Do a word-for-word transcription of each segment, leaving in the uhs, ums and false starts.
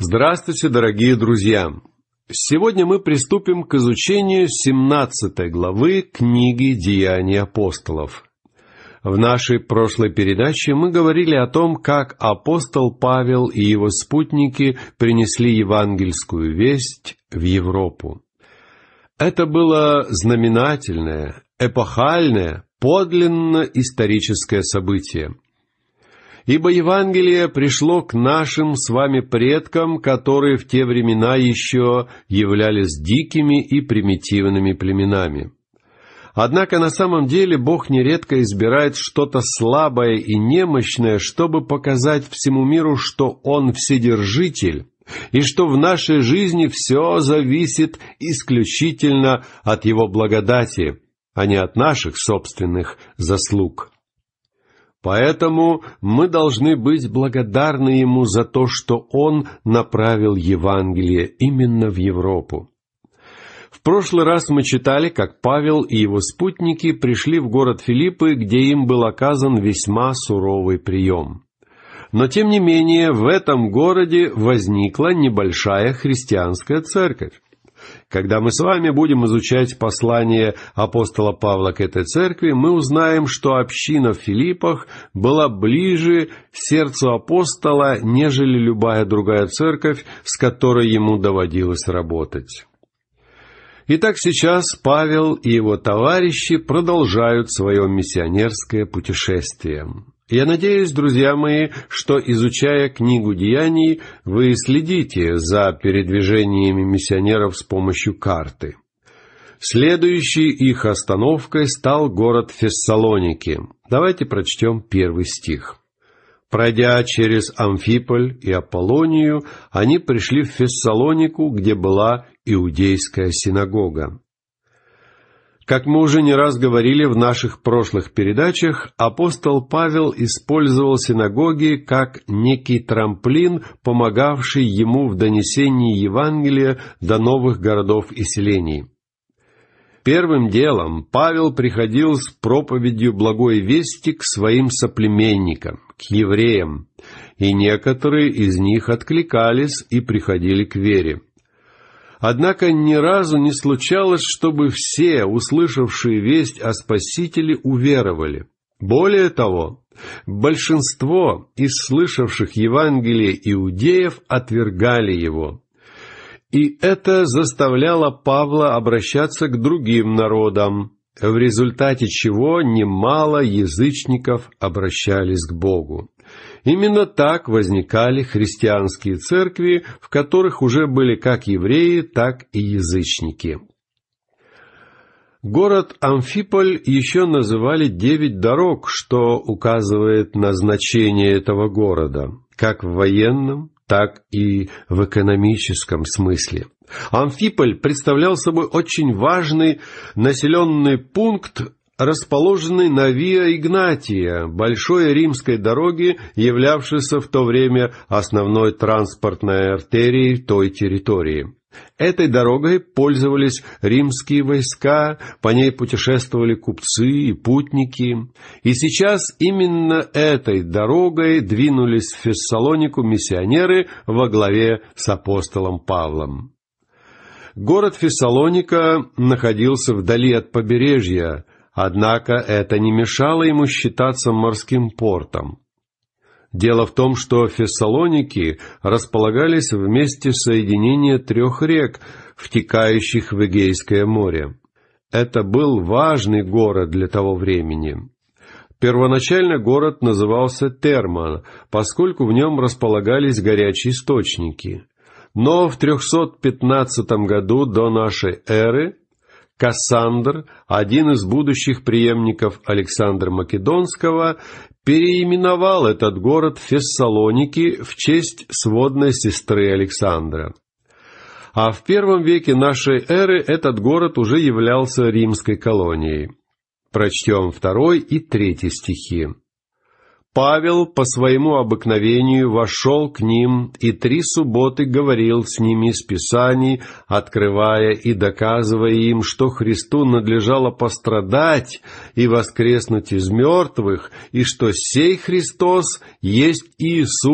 Здравствуйте, дорогие друзья! Сегодня мы приступим к изучению семнадцатой главы книги «Деяния апостолов». В нашей прошлой передаче мы говорили о том, как апостол Павел и его спутники принесли евангельскую весть в Европу. Это было знаменательное, эпохальное, подлинно историческое событие. Ибо Евангелие пришло к нашим с вами предкам, которые в те времена еще являлись дикими и примитивными племенами. Однако на самом деле Бог нередко избирает что-то слабое и немощное, чтобы показать всему миру, что Он Вседержитель, и что в нашей жизни все зависит исключительно от Его благодати, а не от наших собственных заслуг. Поэтому мы должны быть благодарны Ему за то, что Он направил Евангелие именно в Европу. В прошлый раз мы читали, как Павел и его спутники пришли в город Филиппы, где им был оказан весьма суровый прием. Но, тем не менее, в этом городе возникла небольшая христианская церковь. Когда мы с вами будем изучать послание апостола Павла к этой церкви, мы узнаем, что община в Филиппах была ближе сердцу апостола, нежели любая другая церковь, с которой ему доводилось работать. Итак, сейчас Павел и его товарищи продолжают свое миссионерское путешествие. Я надеюсь, друзья мои, что, изучая книгу «Деяний», вы следите за передвижениями миссионеров с помощью карты. Следующей их остановкой стал город Фессалоники. Давайте прочтем первый стих. «Пройдя через Амфиполь и Аполлонию, они пришли в Фессалонику, где была иудейская синагога». Как мы уже не раз говорили в наших прошлых передачах, апостол Павел использовал синагоги как некий трамплин, помогавший ему в донесении Евангелия до новых городов и селений. Первым делом Павел приходил с проповедью благой вести к своим соплеменникам, к евреям, и некоторые из них откликались и приходили к вере. Однако ни разу не случалось, чтобы все, услышавшие весть о Спасителе, уверовали. Более того, большинство из слышавших Евангелие иудеев отвергали его. И это заставляло Павла обращаться к другим народам, в результате чего немало язычников обращались к Богу. Именно так возникали христианские церкви, в которых уже были как евреи, так и язычники. Город Амфиполь еще называли «девять дорог», что указывает на значение этого города, как в военном, так и в экономическом смысле. Амфиполь представлял собой очень важный населенный пункт, расположенный на Виа Игнатия, большой римской дороге, являвшейся в то время основной транспортной артерией той территории. Этой дорогой пользовались римские войска, по ней путешествовали купцы и путники. И сейчас именно этой дорогой двинулись в Фессалонику миссионеры во главе с апостолом Павлом. Город Фессалоника находился вдали от побережья, однако это не мешало ему считаться морским портом. Дело в том, что Фессалоники располагались в месте соединения трех рек, втекающих в Эгейское море. Это был важный город для того времени. Первоначально город назывался Терма, поскольку в нем располагались горячие источники. Но в трехсот пятнадцатом году до нашей эры Кассандр, один из будущих преемников Александра Македонского, переименовал этот город в Фессалоники в честь сводной сестры Александра. А в первом веке нашей эры этот город уже являлся римской колонией. Прочтем второй и третий стихи. Павел по своему обыкновению вошел к ним и три субботы говорил с ними из Писаний, открывая и доказывая им, что Христу надлежало пострадать и воскреснуть из мертвых, и что сей Христос есть Иисус,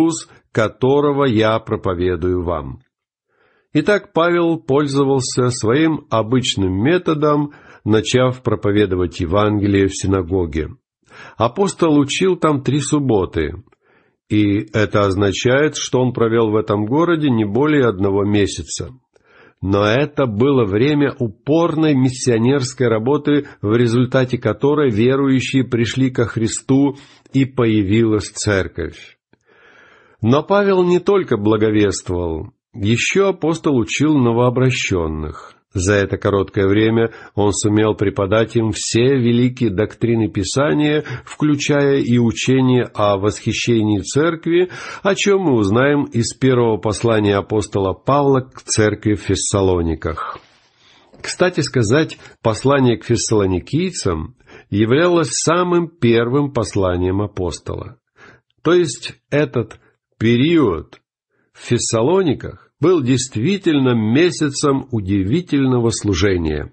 которого я проповедую вам». Итак, Павел пользовался своим обычным методом, начав проповедовать Евангелие в синагоге. Апостол учил там три субботы, и это означает, что он провел в этом городе не более одного месяца. Но это было время упорной миссионерской работы, в результате которой верующие пришли ко Христу и появилась церковь. Но Павел не только благовествовал, еще апостол учил новообращенных. За это короткое время он сумел преподать им все великие доктрины Писания, включая и учение о восхищении церкви, о чем мы узнаем из первого послания апостола Павла к церкви в Фессалониках. Кстати сказать, послание к фессалоникийцам являлось самым первым посланием апостола. То есть этот период в Фессалониках был действительно месяцем удивительного служения.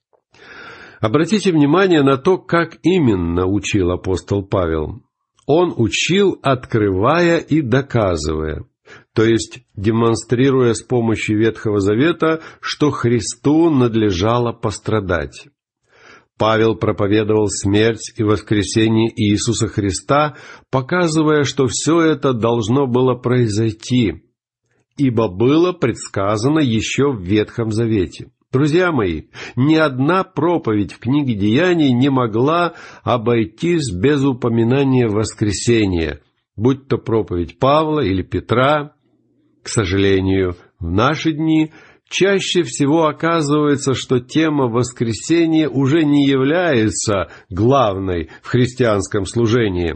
Обратите внимание на то, как именно учил апостол Павел. Он учил, открывая и доказывая, то есть демонстрируя с помощью Ветхого Завета, что Христу надлежало пострадать. Павел проповедовал смерть и воскресение Иисуса Христа, показывая, что все это должно было произойти, ибо было предсказано еще в Ветхом Завете. Друзья мои, ни одна проповедь в книге Деяний не могла обойтись без упоминания воскресения, будь то проповедь Павла или Петра. К сожалению, в наши дни чаще всего оказывается, что тема воскресения уже не является главной в христианском служении.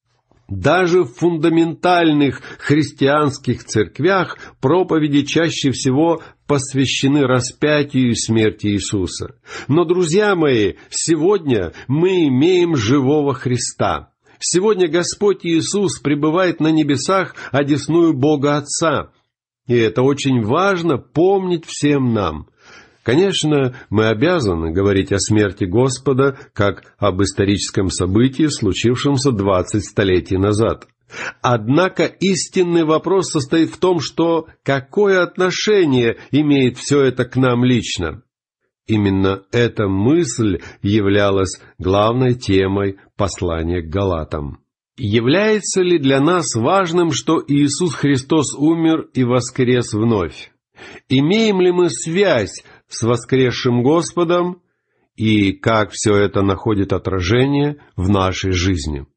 Даже в фундаментальных христианских церквях проповеди чаще всего посвящены распятию и смерти Иисуса. Но, друзья мои, сегодня мы имеем живого Христа. Сегодня Господь Иисус пребывает на небесах одесную Бога Отца. И это очень важно помнить всем нам. Конечно, мы обязаны говорить о смерти Господа как об историческом событии, случившемся двадцать столетий назад. Однако истинный вопрос состоит в том, что какое отношение имеет все это к нам лично. Именно эта мысль являлась главной темой послания к Галатам. Является ли для нас важным, что Иисус Христос умер и воскрес вновь? Имеем ли мы связь с воскресшим Господом, и как все это находит отражение в нашей жизни?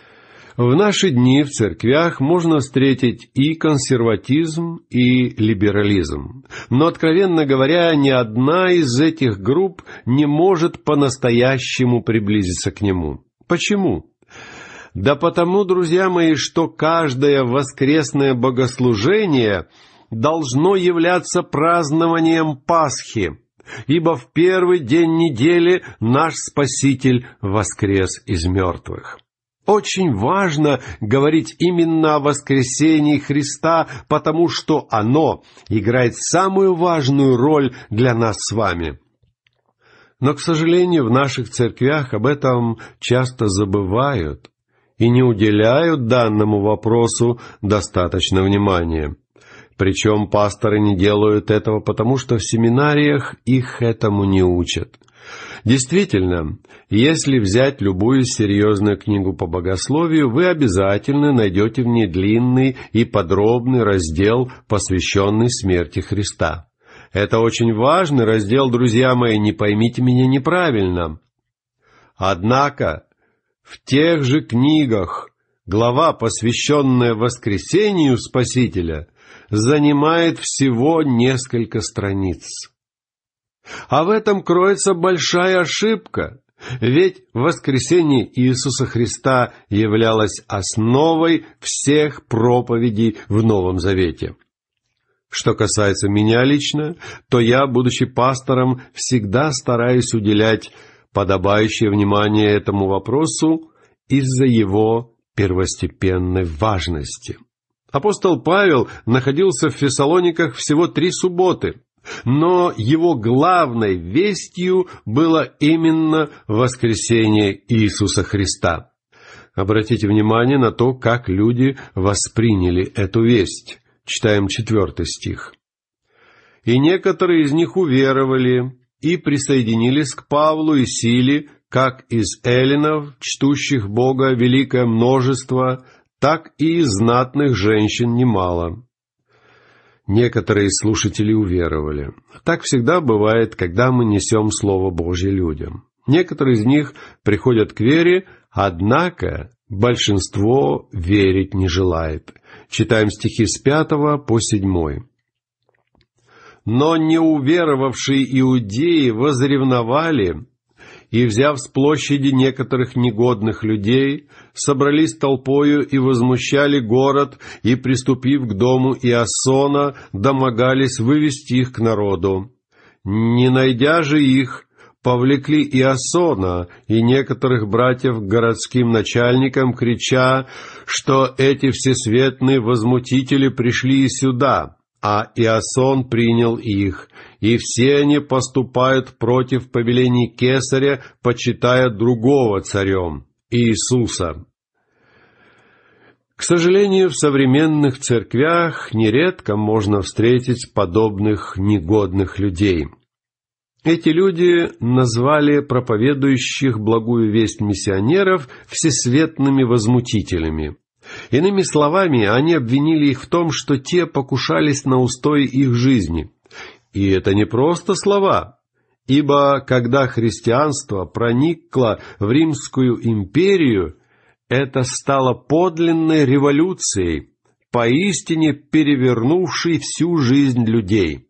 В наши дни в церквях можно встретить и консерватизм, и либерализм. Но, откровенно говоря, ни одна из этих групп не может по-настоящему приблизиться к нему. Почему? Да потому, друзья мои, что каждое воскресное богослужение должно являться празднованием Пасхи, ибо в первый день недели наш Спаситель воскрес из мертвых. Очень важно говорить именно о воскресении Христа, потому что оно играет самую важную роль для нас с вами. Но, к сожалению, в наших церквях об этом часто забывают и не уделяют данному вопросу достаточно внимания. Причем пасторы не делают этого, потому что в семинариях их этому не учат. Действительно, если взять любую серьезную книгу по богословию, вы обязательно найдете в ней длинный и подробный раздел, посвященный смерти Христа. Это очень важный раздел, друзья мои, не поймите меня неправильно. Однако, в тех же книгах глава, посвященная воскресению Спасителя, занимает всего несколько страниц. А в этом кроется большая ошибка, ведь воскресение Иисуса Христа являлось основой всех проповедей в Новом Завете. Что касается меня лично, то я, будучи пастором, всегда стараюсь уделять подобающее внимание этому вопросу из-за его первостепенной важности. Апостол Павел находился в Фессалониках всего три субботы, но его главной вестью было именно воскресение Иисуса Христа. Обратите внимание на то, как люди восприняли эту весть. Читаем четвертый стих. «И некоторые из них уверовали и присоединились к Павлу и Силе, как из эллинов, чтущих Бога, великое множество, так и из знатных женщин немало». Некоторые слушатели уверовали. Так всегда бывает, когда мы несем Слово Божье людям. Некоторые из них приходят к вере, однако большинство верить не желает. Читаем стихи с пятого по седьмой. «Но неуверовавшие иудеи возревновали, и, взяв с площади некоторых негодных людей, собрались толпою и возмущали город, и, приступив к дому Иасона, домогались вывести их к народу. Не найдя же их, повлекли Иасона и некоторых братьев к городским начальникам, крича, что эти всесветные возмутители пришли и сюда, а Иасон принял их, и все они поступают против повелений Кесаря, почитая другого царем, Иисуса». К сожалению, в современных церквях нередко можно встретить подобных негодных людей. Эти люди назвали проповедующих благую весть миссионеров всесветными возмутителями. Иными словами, они обвинили их в том, что те покушались на устои их жизни. И это не просто слова, ибо когда христианство проникло в Римскую империю, это стало подлинной революцией, поистине перевернувшей всю жизнь людей.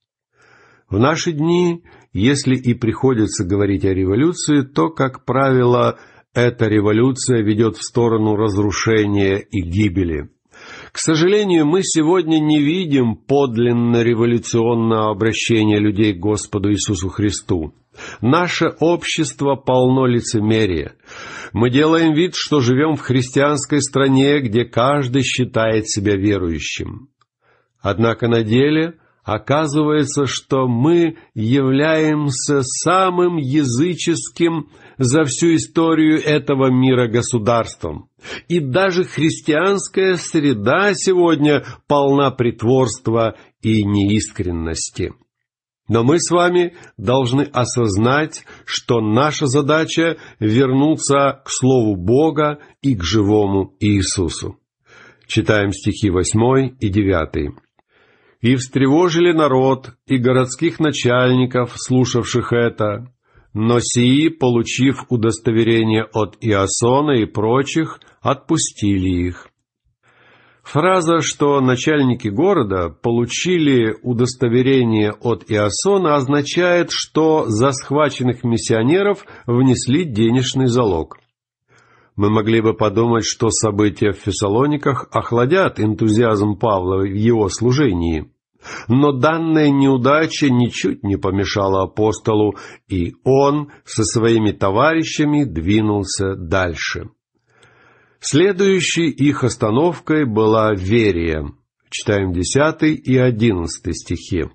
В наши дни, если и приходится говорить о революции, то, как правило, эта революция ведет в сторону разрушения и гибели. К сожалению, мы сегодня не видим подлинно революционного обращения людей к Господу Иисусу Христу. Наше общество полно лицемерия. Мы делаем вид, что живем в христианской стране, где каждый считает себя верующим. Однако на деле оказывается, что мы являемся самым языческим за всю историю этого мира государством. И даже христианская среда сегодня полна притворства и неискренности. Но мы с вами должны осознать, что наша задача — вернуться к Слову Бога и к живому Иисусу. Читаем стихи восьмой и девятый. «И встревожили народ и городских начальников, слушавших это, но сии, получив удостоверение от Иасона и прочих, отпустили их». Фраза, что начальники города получили удостоверение от Иасона, означает, что за схваченных миссионеров внесли денежный залог. Мы могли бы подумать, что события в Фессалониках охладят энтузиазм Павла в его служении. Но данная неудача ничуть не помешала апостолу, и он со своими товарищами двинулся дальше. Следующей их остановкой была Верия. Читаем десятый и одиннадцатый стихи.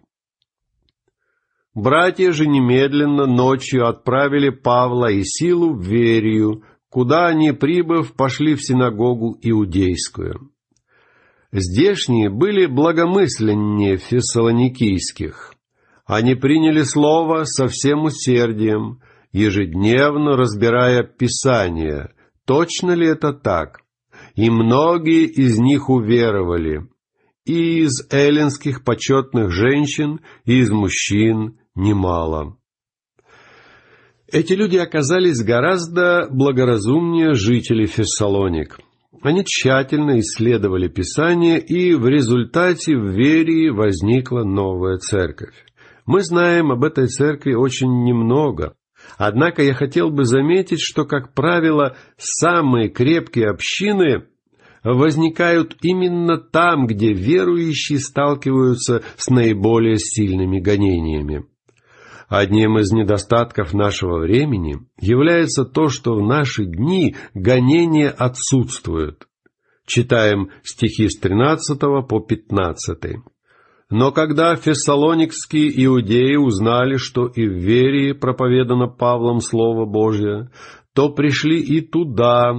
«Братья же немедленно ночью отправили Павла и Силу в Верию, куда они, прибыв, пошли в синагогу иудейскую. Здешние были благомысленнее фессалоникийских. Они приняли слово со всем усердием, ежедневно разбирая Писание, точно ли это так, и многие из них уверовали, и из эллинских почетных женщин, и из мужчин немало». Эти люди оказались гораздо благоразумнее жителей Фессалоник. Они тщательно исследовали Писание, и в результате в Верии возникла новая церковь. Мы знаем об этой церкви очень немного, однако я хотел бы заметить, что, как правило, самые крепкие общины возникают именно там, где верующие сталкиваются с наиболее сильными гонениями. Одним из недостатков нашего времени является то, что в наши дни гонения отсутствуют. Читаем стихи с тринадцатого по пятнадцатый. «Но когда фессалоникские иудеи узнали, что и в Верии проповедано Павлом Слово Божие, то пришли и туда,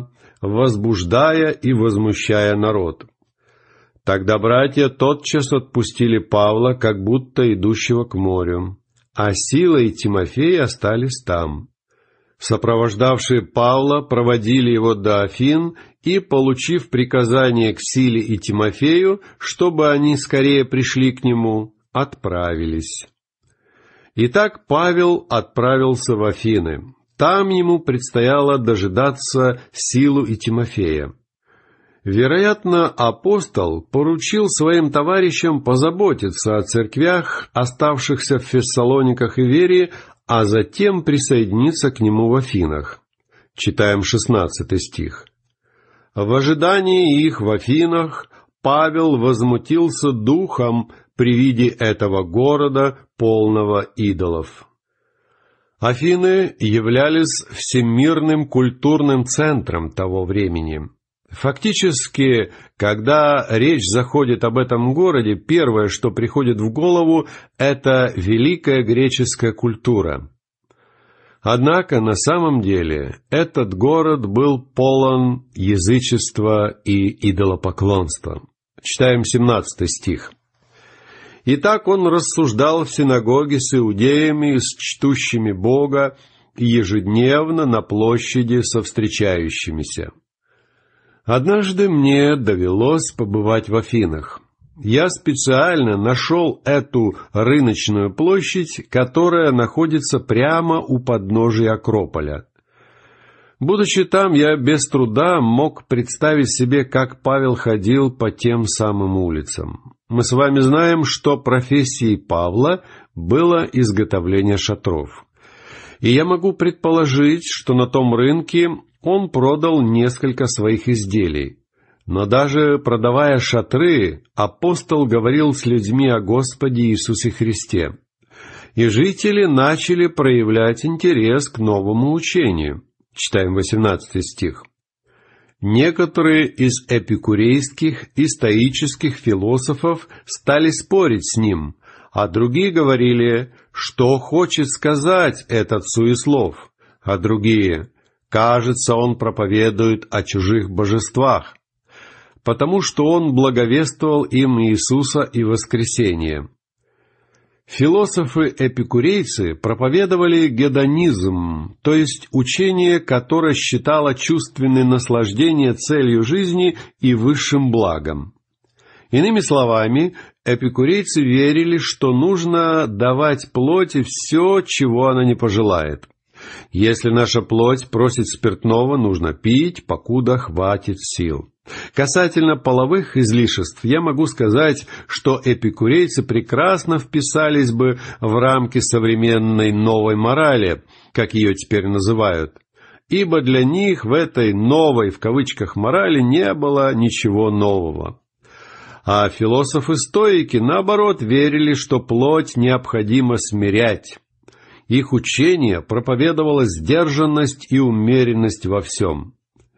возбуждая и возмущая народ. Тогда братья тотчас отпустили Павла, как будто идущего к морю, а Сила и Тимофей остались там. Сопровождавшие Павла проводили его до Афин и, получив приказание к Силе и Тимофею, чтобы они скорее пришли к нему, отправились. Итак, Павел отправился в Афины. Там ему предстояло дожидаться Силу и Тимофея. Вероятно, апостол поручил своим товарищам позаботиться о церквях, оставшихся в Фессалониках и Верии, а затем присоединиться к нему в Афинах. Читаем шестнадцатый стих. «В ожидании их в Афинах Павел возмутился духом при виде этого города, полного идолов». Афины являлись всемирным культурным центром того времени. Фактически, когда речь заходит об этом городе, первое, что приходит в голову, это великая греческая культура. Однако, на самом деле, этот город был полон язычества и идолопоклонства. Читаем семнадцатый стих. «Итак он рассуждал в синагоге с иудеями, с чтущими Бога, и ежедневно на площади со встречающимися. Однажды мне довелось побывать в Афинах. Я специально нашел эту рыночную площадь, которая находится прямо у подножия Акрополя. Будучи там, я без труда мог представить себе, как Павел ходил по тем самым улицам. Мы с вами знаем, что профессией Павла было изготовление шатров. И я могу предположить, что на том рынке он продал несколько своих изделий. Но даже продавая шатры, апостол говорил с людьми о Господе Иисусе Христе. И жители начали проявлять интерес к новому учению. Читаем восемнадцатый стих. «Некоторые из эпикурейских и стоических философов стали спорить с ним, а другие говорили, что хочет сказать этот суеслов, а другие, кажется, он проповедует о чужих божествах, потому что он благовествовал им Иисуса и воскресение». Философы-эпикурейцы проповедовали гедонизм, то есть учение, которое считало чувственное наслаждение целью жизни и высшим благом. Иными словами, эпикурейцы верили, что нужно давать плоти все, чего она не пожелает. Если наша плоть просит спиртного, нужно пить, покуда хватит сил. Касательно половых излишеств, я могу сказать, что эпикурейцы прекрасно вписались бы в рамки современной новой морали, как ее теперь называют, ибо для них в этой «новой» в кавычках морали не было ничего нового. А философы-стоики, наоборот, верили, что плоть необходимо смирять. Их учение проповедовало сдержанность и умеренность во всем.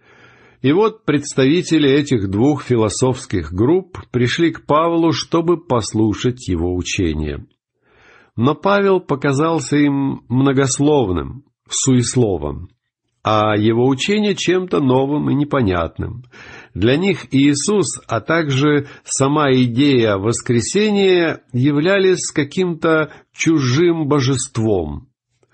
И вот представители этих двух философских групп пришли к Павлу, чтобы послушать его учение. Но Павел показался им многословным, суесловом, а его учение чем-то новым и непонятным. Для них Иисус, а также сама идея воскресения являлись каким-то чужим божеством.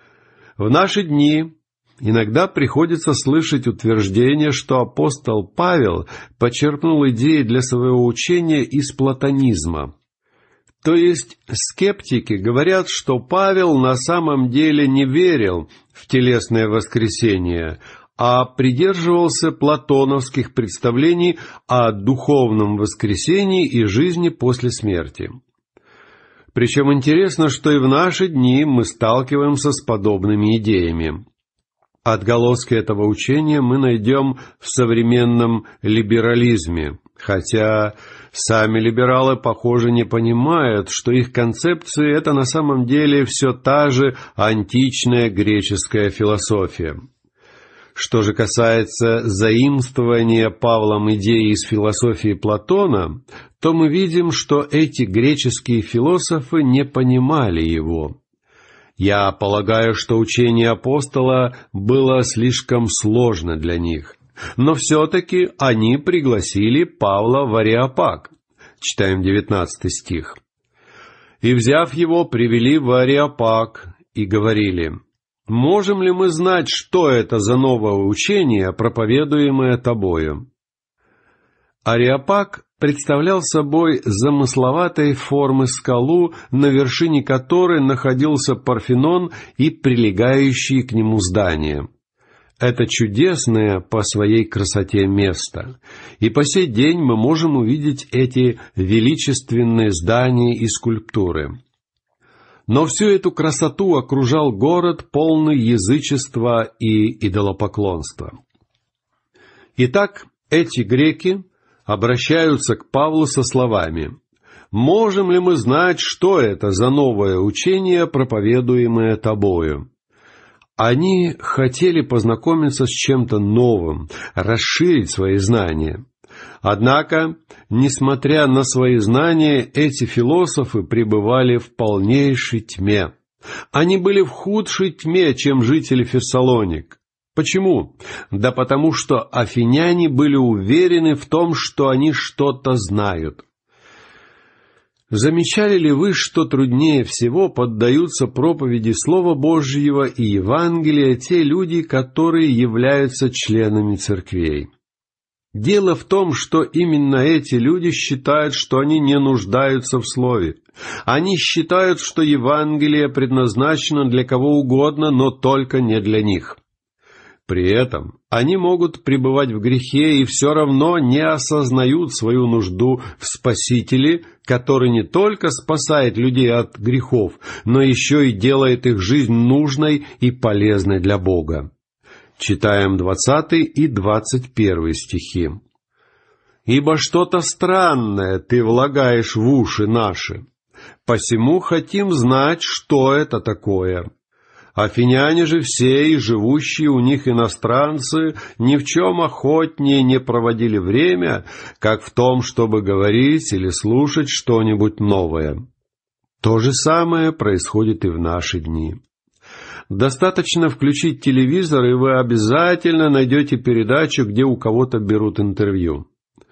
В наши дни иногда приходится слышать утверждение, что апостол Павел почерпнул идеи для своего учения из платонизма. То есть скептики говорят, что Павел на самом деле не верил в телесное воскресение, а придерживался платоновских представлений о духовном воскресении и жизни после смерти. Причем интересно, что и в наши дни мы сталкиваемся с подобными идеями. Отголоски этого учения мы найдем в современном либерализме, хотя сами либералы, похоже, не понимают, что их концепции — это на самом деле все та же античная греческая философия. Что же касается заимствования Павлом идеи из философии Платона, то мы видим, что эти греческие философы не понимали его. Я полагаю, что учение апостола было слишком сложно для них. Но все-таки они пригласили Павла в Ареопаг. Читаем девятнадцатый стих. «И, взяв его, привели в Ареопаг и говорили: можем ли мы знать, что это за новое учение, проповедуемое тобою?» Ареопаг представлял собой замысловатой формы скалу, на вершине которой находился Парфенон и прилегающие к нему здания. Это чудесное по своей красоте место, и по сей день мы можем увидеть эти величественные здания и скульптуры. Но всю эту красоту окружал город, полный язычества и идолопоклонства. Итак, эти греки обращаются к Павлу со словами: «Можем ли мы знать, что это за новое учение, проповедуемое тобою?» Они хотели познакомиться с чем-то новым, расширить свои знания. Однако, несмотря на свои знания, эти философы пребывали в полнейшей тьме. Они были в худшей тьме, чем жители Фессалоник. Почему? Да потому что афиняне были уверены в том, что они что-то знают. Замечали ли вы, что труднее всего поддаются проповеди Слова Божьего и Евангелия те люди, которые являются членами церквей? Дело в том, что именно эти люди считают, что они не нуждаются в Слове. Они считают, что Евангелие предназначено для кого угодно, но только не для них. При этом они могут пребывать в грехе и все равно не осознают свою нужду в Спасителе, который не только спасает людей от грехов, но еще и делает их жизнь нужной и полезной для Бога. Читаем двадцатый и двадцать первый стихи. «Ибо что-то странное ты влагаешь в уши наши, посему хотим знать, что это такое. Афиняне же все, и живущие у них иностранцы, ни в чем охотнее не проводили время, как в том, чтобы говорить или слушать что-нибудь новое. То же самое происходит и в наши дни. Достаточно включить телевизор, и вы обязательно найдете передачу, где у кого-то берут интервью.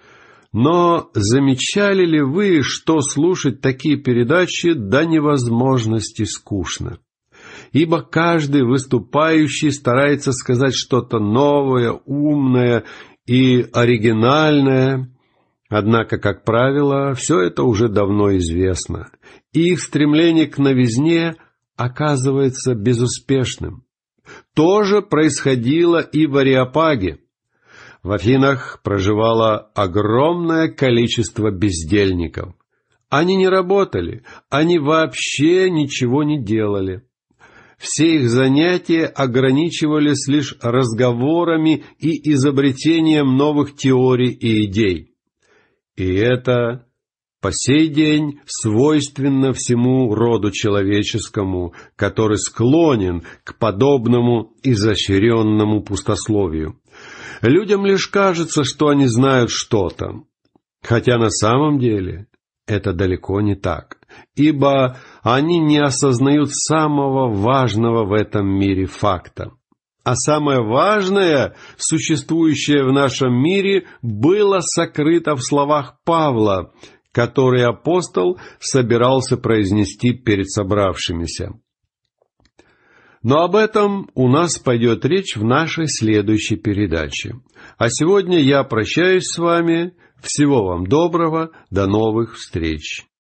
Но замечали ли вы, что слушать такие передачи до невозможности скучно? Ибо каждый выступающий старается сказать что-то новое, умное и оригинальное. Однако, как правило, все это уже давно известно, и их стремление к новизне оказывается безуспешным. То же происходило и в Ареопаге. В Афинах проживало огромное количество бездельников. Они не работали, они вообще ничего не делали. Все их занятия ограничивались лишь разговорами и изобретением новых теорий и идей. И это по сей день свойственно всему роду человеческому, который склонен к подобному изощренному пустословию. Людям лишь кажется, что они знают что-то, хотя на самом деле это далеко не так, ибо они не осознают самого важного в этом мире факта. А самое важное, существующее в нашем мире, было сокрыто в словах Павла, которые апостол собирался произнести перед собравшимися. Но об этом у нас пойдет речь в нашей следующей передаче. А сегодня я прощаюсь с вами. Всего вам доброго. До новых встреч.